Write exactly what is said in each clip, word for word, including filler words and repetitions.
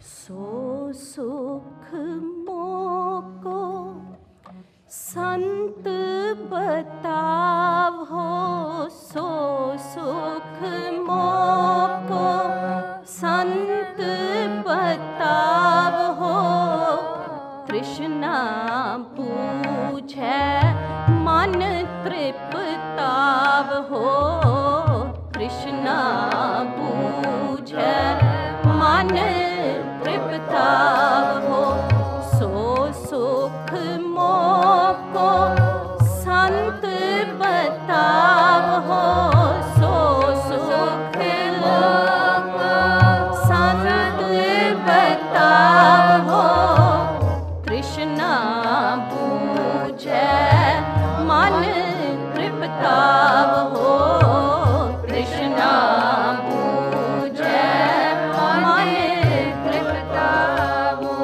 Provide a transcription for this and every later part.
सो सुख मोको संत बतावो, सो सुख मोको संत बतावो। तृष्णा पूछे मन तृप्तावहो, तृष्णा पूछे मन तृप्तावहो। सो सुख मोको संत बतावहो, सो सुख मोको संत बतावहो। तृष्णा पूछे मन तृप्तावहो, तृष्णा पूछे मन तृप्तावहो।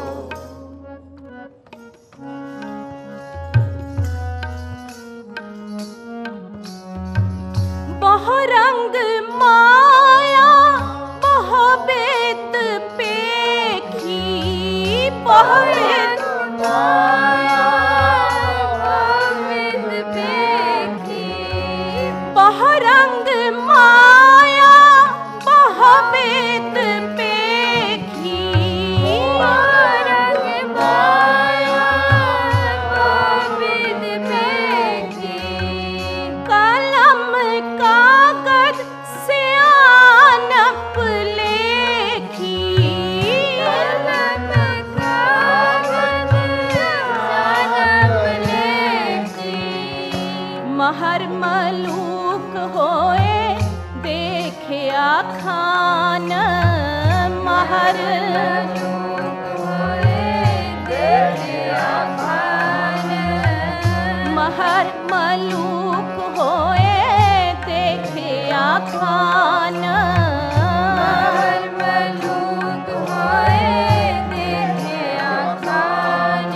बहु रंग माया बहु बेत पेखी, बहु बेत माया बहु बेत पेखी। बहु रंग माया बहु बेत पेखी, बहु रंग माया बहु बेत पेखी। कलम कागज सियानप लेखी, कलम कागज सियानप लेखी। महर मलूक होए देखिया खान, महर मलूक होए देखिया खान। महर मलूक होए देखिया खान, महर मलूक होए देखिया खान।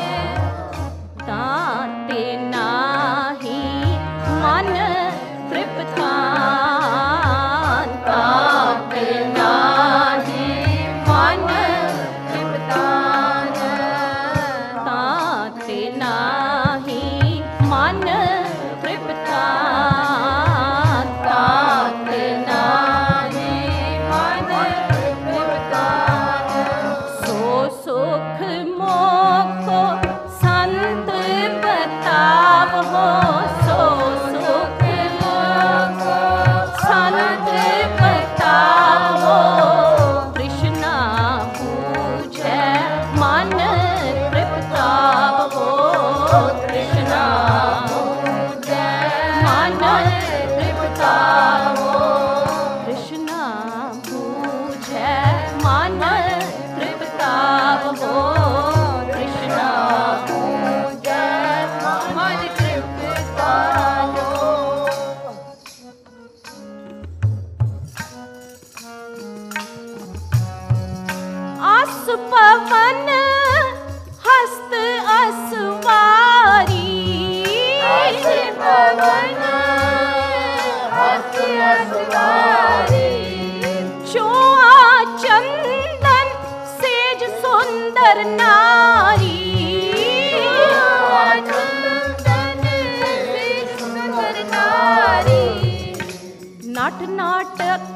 ताते नाही मन तृप्तान, ताते नाही मन तृप्तान। ताते नाही मन तृप्तान, ताते नाही मन तृप्तान। सो सुख मोको संत बतावहो, सो सुख मोको संत बतावहो। तृष्णा पूछे मन तृप्तावहो, तृष्णा पूछे मन तृप्तावहो। तृष्णा पूछे मन तृप्तावहो, तृष्णा पूछे मन तृप्तावहो। आस पवन हस्त असवारी, आस पवन हस्त असवारी। चोआ चंदन सेज सुंदर नारी, चोआ चंदन सेज सुंदर नारी। नाट नाटक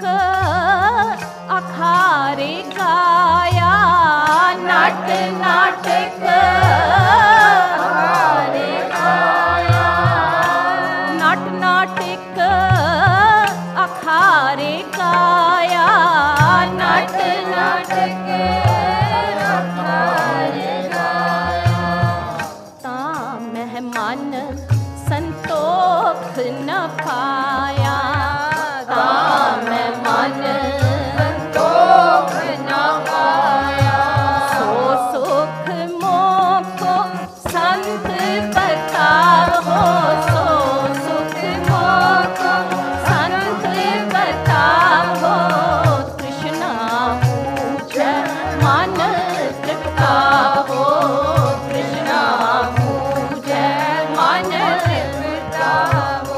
अखारे गाया, नाट नाटक अखारे गाया। नाट नाटक अखारे गाया, नाट नाटक अखारे गाया। ता मेहमान संतोख न पाया, ता मेहमान संतोख न पाया। सो सुख मोको संत बतावो, सो सुख मोको संत बतावो। तृष्णा पूछे मन तृप्तावहो, तृष्णा पूछे मन तृप्तावहो।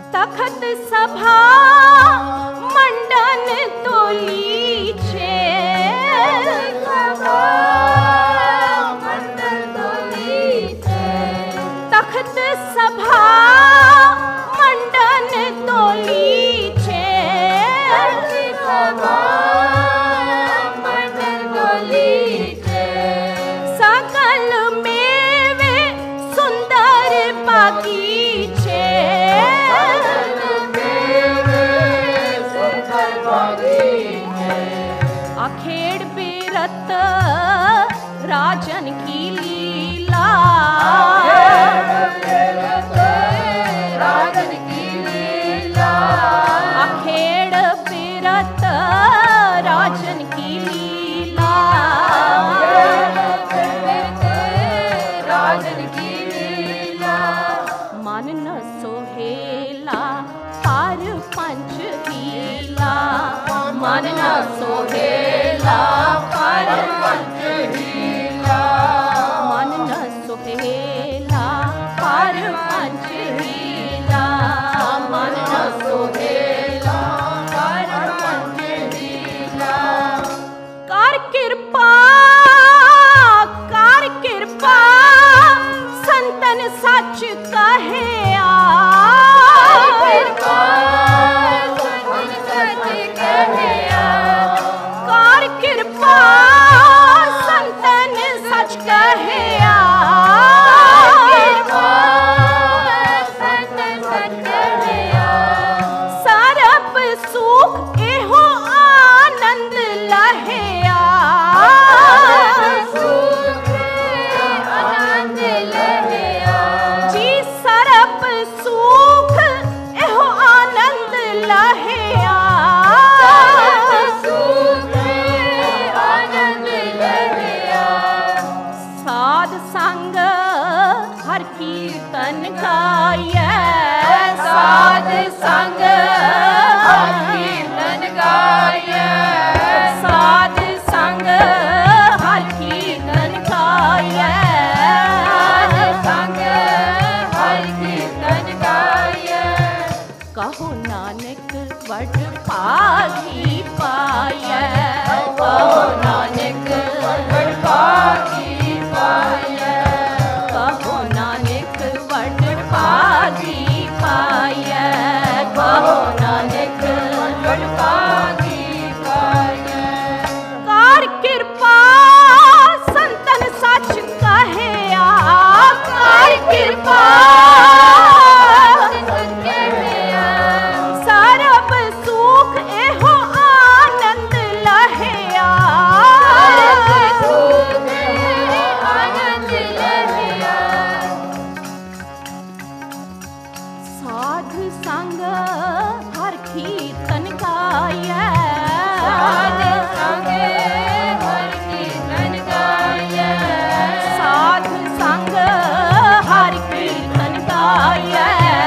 तखत सभा मंडन तोलीचे, तखत सभा मंडन तोलीचे, सकल मेवे सुंदर बागीचे, अखेड़ बिरत राजन की लीला, राजन की लीला, अखेड़ बिरत राजन की लीला, राजन की लीला, मन न सोहेला पार पंच हीला, मन न सोहेला पार पंच हीला, मन न सोहेला पार पंच हीला, मन न सोहेला पार पंच हीला, कर कृपा कर कृपा संतन सच कहे कर कृपा संतन सच कहे, सरब सुख एहो आनंद लहेया, जी सरब सुख एहो आनंद लहेया, साध संग हर कीर्तन गाये, साध संग हर कीर्तन गाये, साध संग हर कीर्तन गाये, साध संग हर कीर्तन गाये, कहो नानक वड भागी पाये, कहो नानक वड भागी पाये, कहो नानक वड भागी पाये, कहो नानक वड भागी पाये, कर कृपा संतन सच कहे, कर कृपा सरब सुख एहो आनंद लहेया, साध संग हर कीर्तन गाये, साध संग हर कीर्तन गाये, साध संग हर कीर्तन गाये,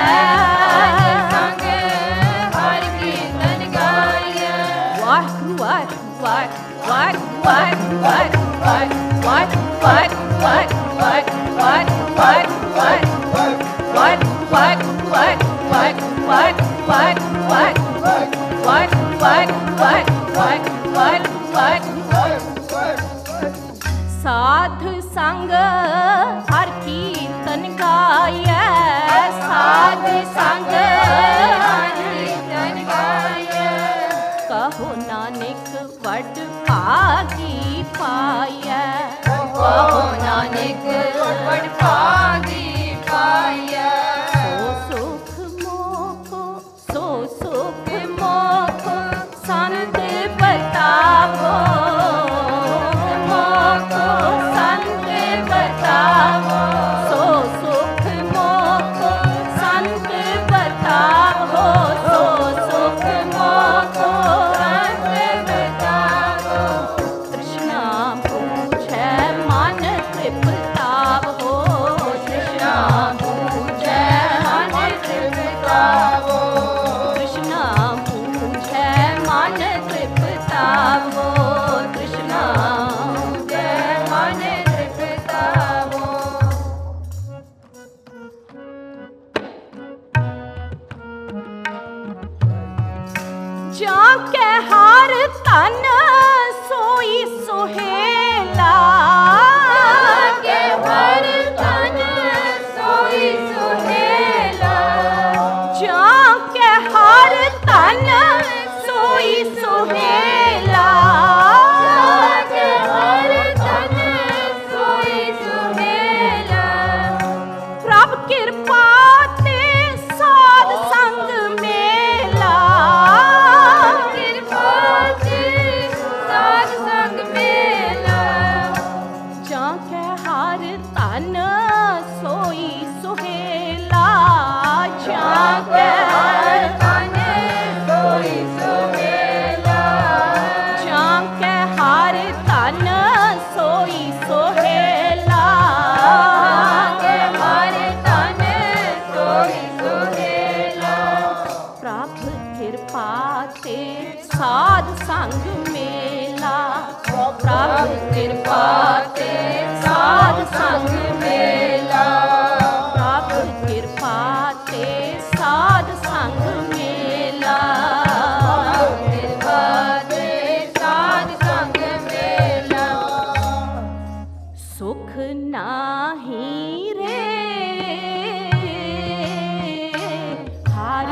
संग हर कीर्तन गाये, वाह वाह वाह वाह वाह वाह वाह वाह वाह वाह वाह वाह वाह वाह What, what, what, what, what, what, what, what, what, what, what, what, what, साध संग हर कीर्तन गाये, साध संग हर कीर्तन गाये, कहो नानक वड भागी पाये, कहो नानक वड भागी पाये, सो सुख मोको सो सुख मोको संत बतावो, मोको संत बतावो, सो सुख मोको संत बतावो, जाके हार तन सोई सुहेला, जाके हार तन सोई सुहेला, जाके हार तन सोई सुहेला, जाके हार तन सोई सुहेला। प्रभ कृपा ते साध संग मेला, कृपा ते साध संग मेला, जाके हार तन सोई सुहेला, जाके हार तन सोई सुहेला, जाके हार तन सोई सुहेला, जाके हार तन सोई सुहेला। प्रभ कृपा ते साध संग मेला, प्रभ कृपा ते साध संग मेला, प्रभ कृपा ते साध संग मेला, कृपा ते साध संग मेला। सुख नाही रे हर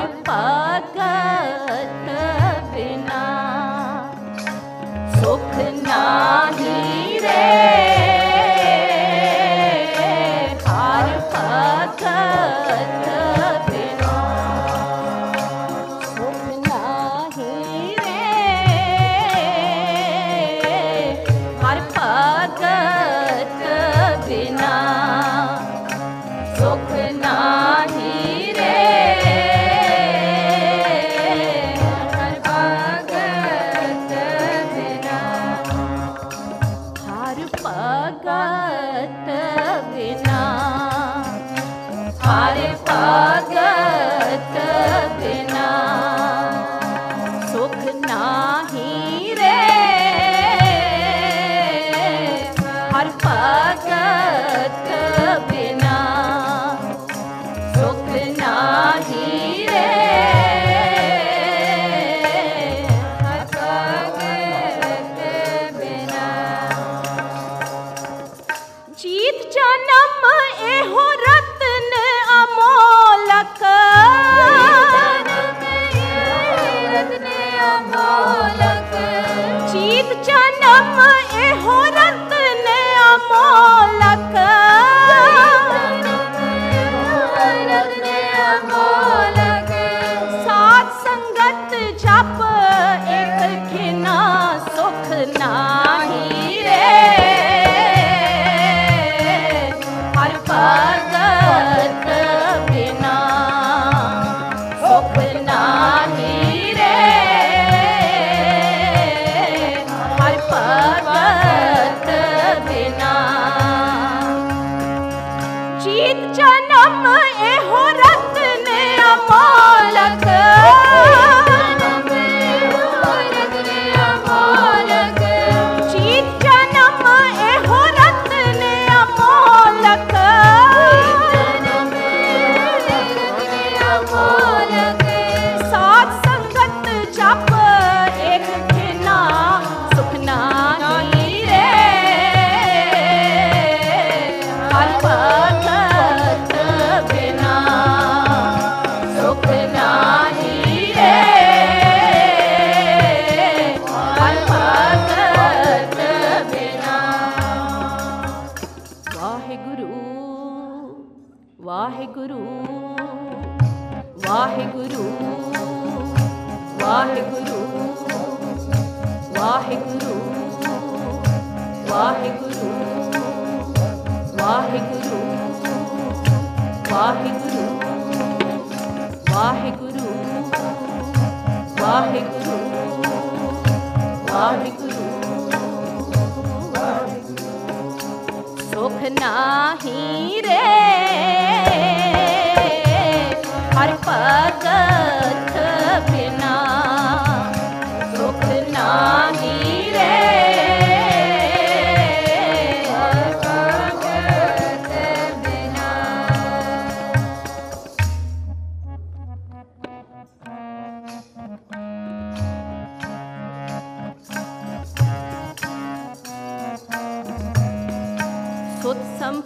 भगत बिना, सुख नाही रे हर भगत बिना, सुख नाही रे हर भगत बिना, सुख नाही रे हर भगत बिना, हर भगत बिना, हर भगत बिना, सुख नाही रे हर भगत बिना, सुख नाही रे हर भगत बिना। जीत जन्म एहो रत्न अमोलक, जीत जन्म एहो रत्न अमोलक, साध संगत जप एक खिना, सुख नाही रे हर भगत बिना, सुख नाही रे हर भगत बिना। जीत जन्म एहो रत्न अमोलक, जीत जन्म एहो रत्न अमोलक, साध संगत जप एक खिना, सुख नाही रे हर भगत बिना, सुख नाही रे हर भगत बिना। वाहिगुरु वाहिगुरु वाहिगुरु वाहिगुरु वाहिगुरु वाहिगुरु वाहिगुरु वाहिगुरु वाहिगुरु वाहिगुरु वाहिगुरु। सुख नाही रे हर भगत बिना, सुख नाही रे हर भगत बिना।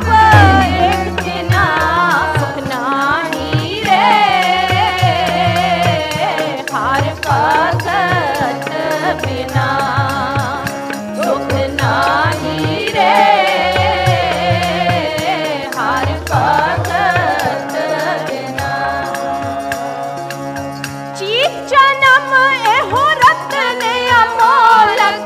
जप एक बिना सुख नाही रे, हर भगत बिना सुख नाही रे, हर भगत बिना। चीत जन्म एहो रतन अमोलक,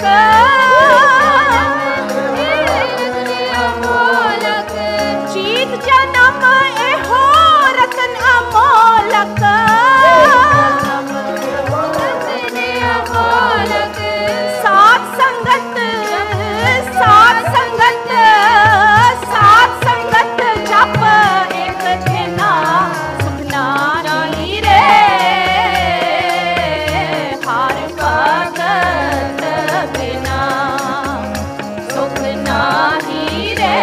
चीत जन्म एहो रतन अमोलक, सात संगत सात संगत सात संगत जप एक बिना सुख नाही रे, हर भगत बिना सुख नाही रे,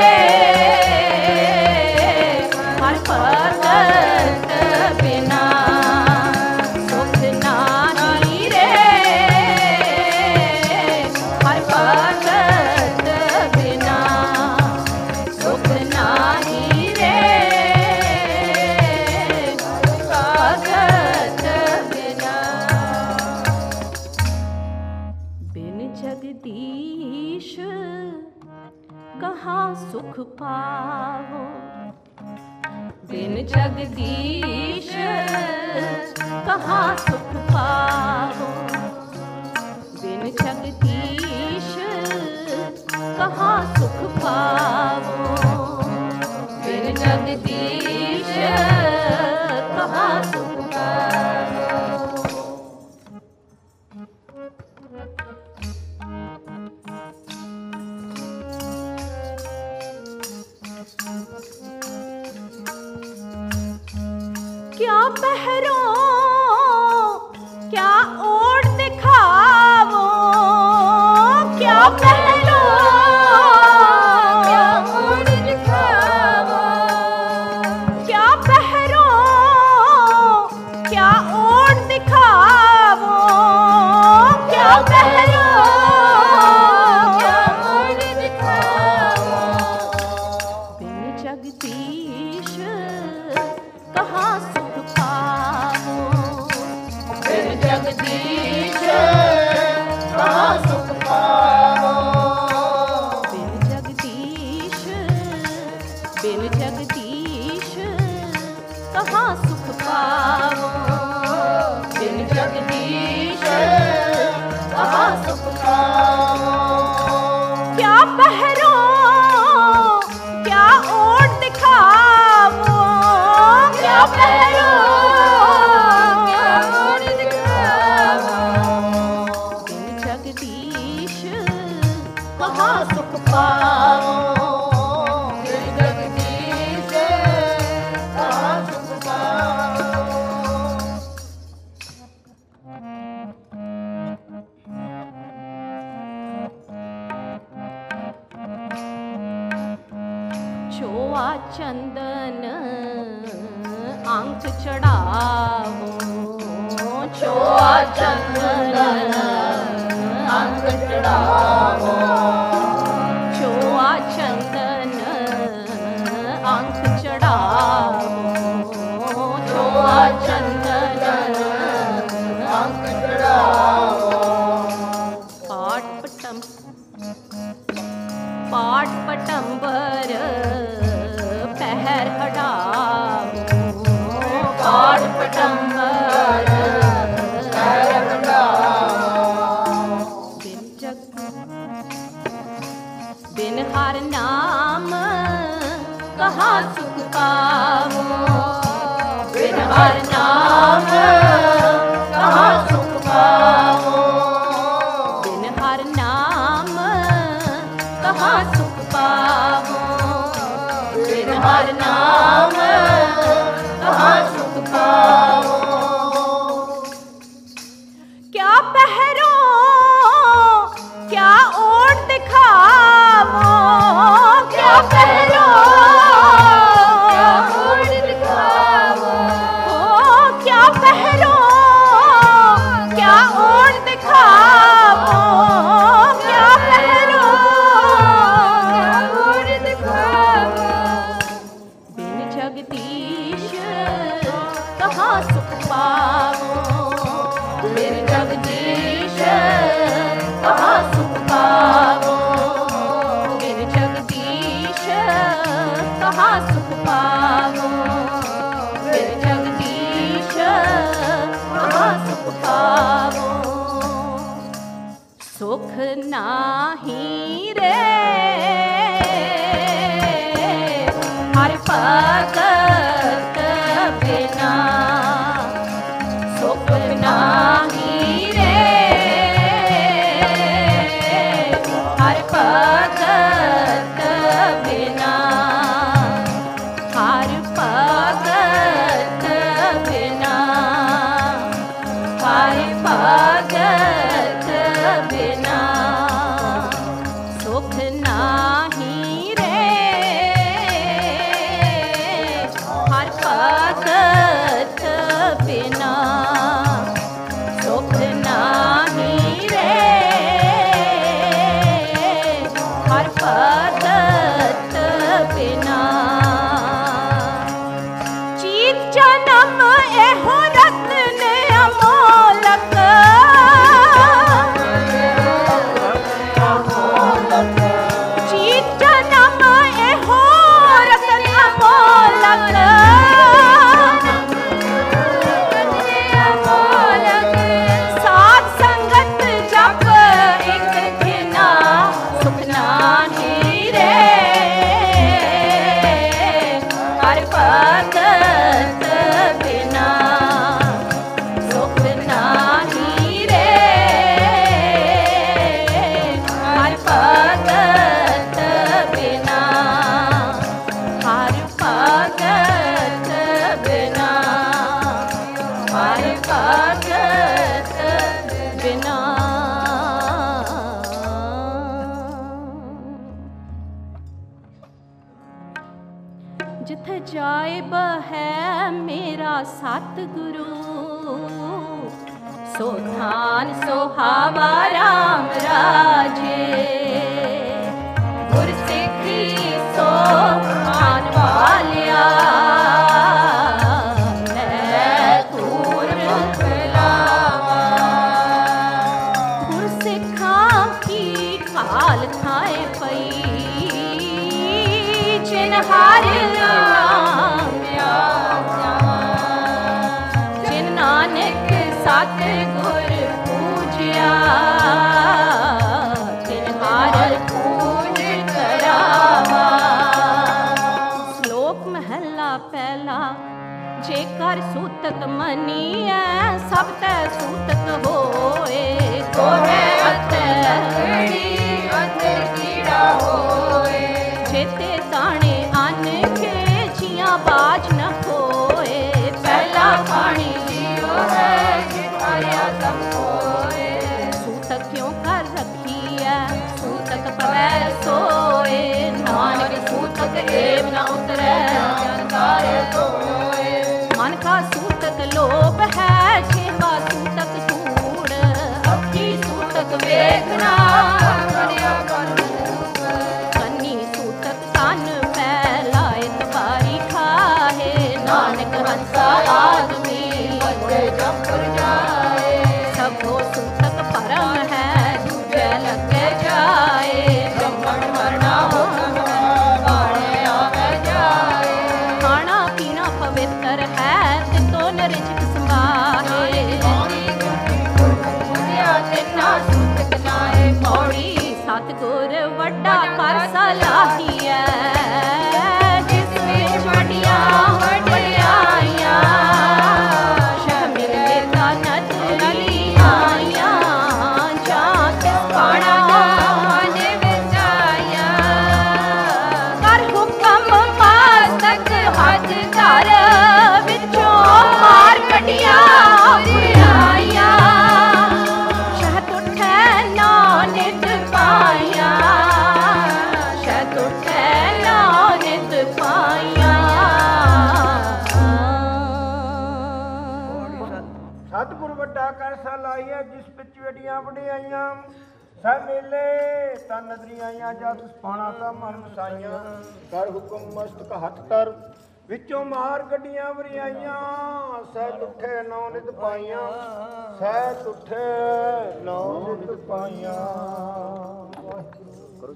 हर भगत बिना सुख नाही रे, हर भगत बिना सुख नाही रे, भगत बिना। बिन जगदीश कहाँ सुख पावो, बिन जगदीश कहाँ सुख पावो, बिन जगदीश कहाँ सुख पावो, बिन जगदीश कहाँ सुख पावो। क्या पहरो क्या ओढ़ दिखावो, क्या पहरो क्या ओढ़ दिखावो, क्या पहरो क्या ओढ़ दिखावो, क्या पहरो क्या ओढ़ दिखावो। बिन जगदीश कहाँ सुख पावो, बिन जगदीश कहाँ सुख पावो, बिन जगदीश बिन जगदीश कहाँ सुख पावो, बिन जगदीश कहाँ सुख पावो। क्या पहरो क्या ओढ़ दिखावो, क्या पहरो क्या ओढ़ दिखावो, बिन जगदीश कहाँ सुख पावो, बिन जगदीश कहाँ सुख पावो। छोआ चंदन अंक चढ़ावो, छोआ चंदन अंक चढ़ावो, छोआ चंदन अंक चढ़ावो, छोआ चंदन अंक चढ़ावो। पाट पटम पाट पटंबर पहर हटावो, पाट पटंबर पहर हटावो। बिन जग बिन हर नाम कहाँ सुख पावो, बिन हर नाम कहाँ सुख पावो, बिन हर नाम कहाँ सुख पावो, बिन हर नाम कहाँ सुख पावो। क्या पहरो क्या ओढ़ दिखावो, क्या पहरो क्या ओढ़ दिखावो, क्या पहरो क्या ओढ़ दिखावो, क्या पहरो क्या ओढ़ दिखावो। ਪਾਵੋ, ਫਿਰ ਜਗਦੀਸ਼ ਮਹਾ ਸੁਖ ਪਾਵੋ। ਸੁਖ ਨਾਹੀ ਰੇ ਹਰਿ ਭਗਤ ਬਿਨਾ, ਸੁਖ ਨਾਹੀ ਰੇ ਹਰਿ ਭਗਤ ਬਿਨਾ, ਹਰਿ ਭਗਤ ਬਿਨਾ, ਹਰਿ ਭਗਤ ਬਿਨਾ, ਸੁਖ ਨਾਹੀ ਰੇ ਹਰਿ ਭਗਤ ਬਿਨਾ, ਸੁਖ ਨਾਹੀ ਰੇ ਹਰਿ ਭਗਤ ਬਿਨਾ। ਚੀਤ ਜਨਮ ਇਹੋ ਰਤਨ ਅਮੋਲਕ, ਚੀਤ ਜਨਮ ਇਹੋ ਰਤਨ ਅਮੋਲਕ, ਸਾਧ ਸੰਗਤ ਜਪ ਇਕ ਖਿਨਾ, ਸੁਖ ਨਾਹੀ ਰੇ ਹਰਿ ਭਗਤ ਬਿਨਾ, ਸੁਖ ਨਾਹੀ ਰੇ ਹਰਿ ਭਗਤ ਬਿਨਾ, ਹਰਿ ਭਗਤ ਬਿਨਾ, ਹਰਿ ਭਗਤ ਬਿਨਾ। ਜਿੱਥੇ ਜਾਇਬ ਹੈ ਮੇਰਾ ਸਤਿਗੁਰੂ, ਸੋ ਧਾਨ ਸੁਹਾਵਾ ਰਾਮ ਰਾਜੇ। ਗੁਰ ਸਿੱਖੀ ਸੋ ਆਨ ਵਾਲਿਆ, ਲੈ ਤੂਰ ਫੈਲਾਵਾ। ਗੁਰ ਸਿੱਖਾਂ ਕੀ ਹਾਲ ਥਾਏ ਪਈ, ਜਿਨ ਹਰਿ ਨਾਮ ਆਇਆ, ਜਿਨ ਨਾਨਕ ਸਤਿਗੁਰ ਪੂਜਿਆ, ਤਿਨ ਹਰਿ ਪੂਜ ਕਰਾਵਾ। ਸ਼ਲੋਕ ਮਹਲਾ ਪਹਿਲਾ। ਜੇਕਰ ਸੂਤਕ ਮਨੀਐ ਸਭ ਤੈ ਸੂਤਕ ਹੋਏ, ਕੋਹੇ ਅਤਿ ਲਕੜੀ ਅਤਿ ਕੀੜਾ ਹੋਏ। ਚੇਤੇ ਤਾਣੇ ਅੰਨ ਕੇ ਜੀਆਂ ਬਾਜ ਨ ਹੋਏ, ਪਹਿਲਾ ਪਾਣੀ ਲਿਓ ਹੈ ਜਿਤਾਰਿਆ ਸਭ ਹੋਏ। ਸੂਤਕ ਕਿਉਂ ਕਰ ਰੱਖੀ ਐ ਸੂਤਕ ਪਵੈ ਸੋਏ, ਨਾਨਕ ਸੂਤਕ ਏਵ ਨ ਉਤਰੈ ਜਨਤਾਰੇ ਸੋਏ। ਮਨ ਕਾ ਸੂਤਕ ਲੋਭ ਹੈ ਛੇਵਾ ਸੂਤਕ ਕੂੜ, ਅੱਖੀ ਸੂਤਕ ਵੇਖਣਾ ਕਰਿਆ ਕਰ ਕੰਨੀ ਸੂਤਕ ਕੰਨ ਪੈ ਲਾਏ ਤਵਾਰੀ ਖਾਹੇ, ਨਾਨਕ ਹੰਸਾ ਆਦਮੀ ਅੱਗੇ ਜੰਪਰ ਜਾਏ। ਸਭੋ ਸੂਤਕ ਭਰਮ ਹੈ ਦੂਜੇ ਲੱਗੇ ਜਾਏ, ਜੰਮਣ ਮਰਨਾ ਹੁਕਮ ਬਾਣੇ ਆਵੇ ਜਾਏ। ਖਾਣਾ ਪੀਣਾ ਪਵਿੱਤਰ ਹੈ ਤੇ ਤੋ ਨਰਿਜਕ ਸੰਭਾਹੇ, ਤਿੰਨਾ ਸੂਤਕ ਨਾਏ ਪੌੜੀ। ਸਤਿਗੁਰ ਵੱਡਾ ਕਰ ਸਲਾਹੀਐ, ਜਿਸ ਵਿੱਚ ਵੱਡੀਆਂ ਵਡਿਆਈਆਂ, ਸ਼ਾਮਿਲ ਵੇਦਾਂ ਨਦ ਨਲੀ ਆਈਆਂ, ਜਾਂ ਤਿਸ ਪਾਣਾ ਮਨ ਵਿੱਚ ਆਇਆ। ਕਰ ਹੁਕਮ ਮਾਸਕ ਹੱਜ ਧਰ, ਵਿੱਚੋਂ ਮਾਰ ਕੱਢਿਆ ਬੁਰਾਈਆਂ, ਸ਼ਹਿਦ ਉੱਠੈ ਨਾ ਨਿਤ ਪਾਈਆਂ, ਸ਼ਹਿਦ ਉੱਠੈ ਨਾ ਨਿਤ ਪਾਈਆਂ। ਸਤਿਗੁਰ ਵੱਡਾ ਕਰ ਸਲਾਹੀਐ, ਜਿਸ ਵਿੱਚ ਵੱਡੀਆਂ ਵਡਿਆਈਆਂ, ਸਭ ਮੇਲੇ ਤਾਂ ਨਜ਼ਰੀਆਂ ਆਈਆਂ, ਜਦ ਪਾਣਾ ਤਾਂ ਮਨ ਵਸਾਈਆਂ। ਕਰ ਹੁਕਮ ਮਸਤਕ ਹੱਥ ਧਰ, ਵਿੱਚੋਂ ਮਾਰ ਗੱਡੀਆਂ ਵਰਿਆਈਆਂ, ਸਹਿ ਤੁਠੇ ਨੌ ਨਿਤ ਪਾਈਆਂ, ਸਹਿ ਤੁਠੇ ਨੌ ਨਿਤ ਪਾਈਆਂ।